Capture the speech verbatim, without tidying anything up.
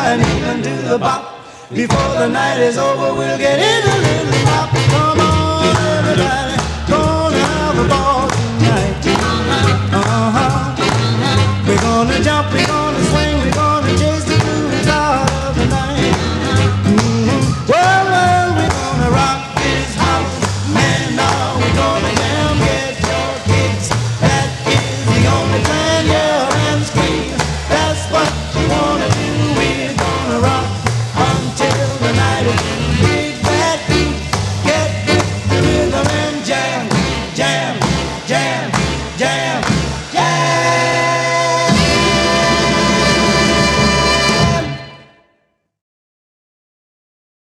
and even do the bop. Before the night is over, we'll get in a little bop. Come on, everybody, gonna have a ball tonight. Uh-huh. We're gonna jump, we're gonna swing, we're gonna chase the blues out of the night. Mm-hmm. Well, well, we're gonna rock this house, man, now we're gonna jam, get your kicks. That is the only plan, yell and scream. That's what you wanna do, we're gonna rock until the night is through. Big bad beat, get with the rhythm and jam, jam, jam, jam.